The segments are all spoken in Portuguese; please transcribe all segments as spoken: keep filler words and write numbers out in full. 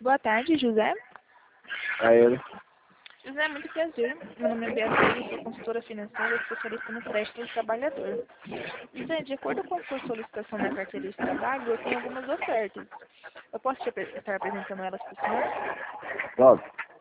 Boa tarde, José. É ele. José, muito prazer. Meu nome é Beatriz, sou consultora financeira especialista no crédito do trabalhador. José, de acordo com a sua solicitação na carteira de trabalho, eu tenho algumas ofertas. Eu posso te apre- estar apresentando elas para o senhor? Pode.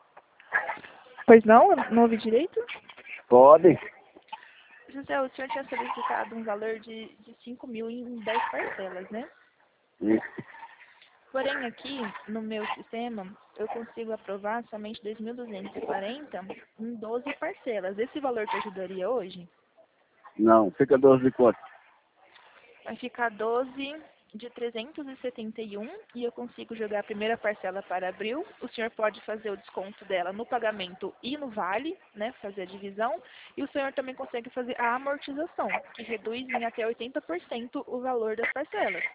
Pois não? Não ouvi direito? Pode. José, o senhor tinha solicitado um valor de, de cinco mil em dez parcelas, né? Isso. Porém, aqui no meu sistema, eu consigo aprovar somente dois mil duzentos e quarenta em doze parcelas. Esse valor te ajudaria hoje? Não, fica doze de quanto? Vai ficar doze de trezentos e setenta e um e eu consigo jogar a primeira parcela para abril. O senhor pode fazer o desconto dela no pagamento e no vale, né, fazer a divisão. E o senhor também consegue fazer a amortização, que reduz em até oitenta por cento o valor das parcelas.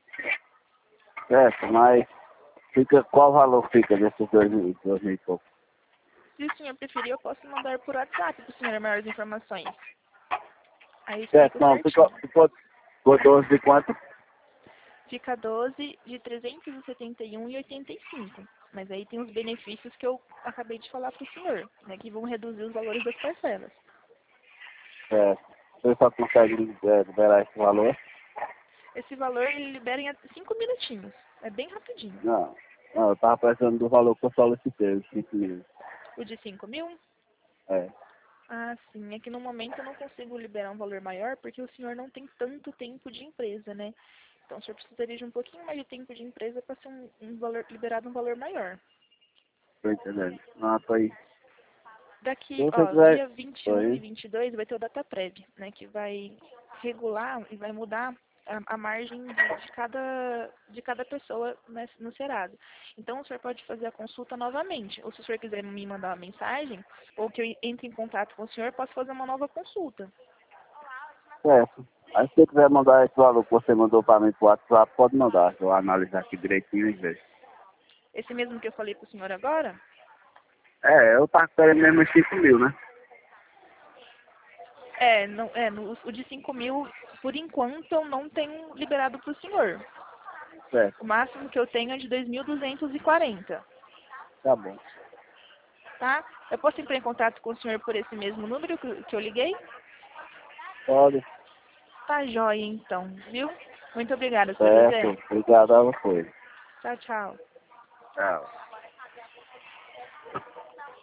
Certo, mas fica, qual valor fica desses dois mil, dois mil e pouco? Se o senhor preferir, eu posso mandar por WhatsApp para o senhor maiores informações. Aí Certo, explico não, ficou, certinho. ficou, ficou doze de quanto? Fica doze de trezentos e setenta e um e oitenta e cinco. Mas aí tem os benefícios que eu acabei de falar para o senhor, né, que vão reduzir os valores das parcelas. Certo. Você só consegue é, liberar esse valor? Esse valor ele libera em até cinco minutinhos. É bem rapidinho. Não. Não, eu tava precisando do valor que eu solicitei, os cinco mil. O de cinco mil? É. Ah, sim. É que no momento eu não consigo liberar um valor maior porque o senhor não tem tanto tempo de empresa, né? Então o senhor precisaria de um pouquinho mais de tempo de empresa para ser um, um valor, liberado um valor maior. Tô entendendo. Não, tô aí. Se Daqui, você ó, quiser. dia vinte e Tô um e aí. vinte e dois vai ter o data prévia, né? Que vai regular e vai mudar a, a margem de, de cada, de cada pessoa né, no Serasa. Então, o senhor pode fazer a consulta novamente. Ou se o senhor quiser me mandar uma mensagem, ou que eu entre em contato com o senhor, posso fazer uma nova consulta. Certo. Aí se você quiser mandar esse valor que você mandou para mim pro WhatsApp, pode mandar. Eu vou analisar aqui direitinho e vejo. Esse mesmo que eu falei para o senhor agora, É, eu tava querendo mesmo os cinco mil, né? é, não, é no, o de cinco mil, por enquanto, eu não tenho liberado para o senhor. Certo. O máximo que eu tenho é de dois mil duzentos e quarenta. Tá bom. Tá? Eu posso entrar em contato com o senhor por esse mesmo número que, que eu liguei? Pode. Tá jóia, então, viu? Muito obrigada, seu José. Certo. Obrigado a você. Tchau, tchau. Tchau.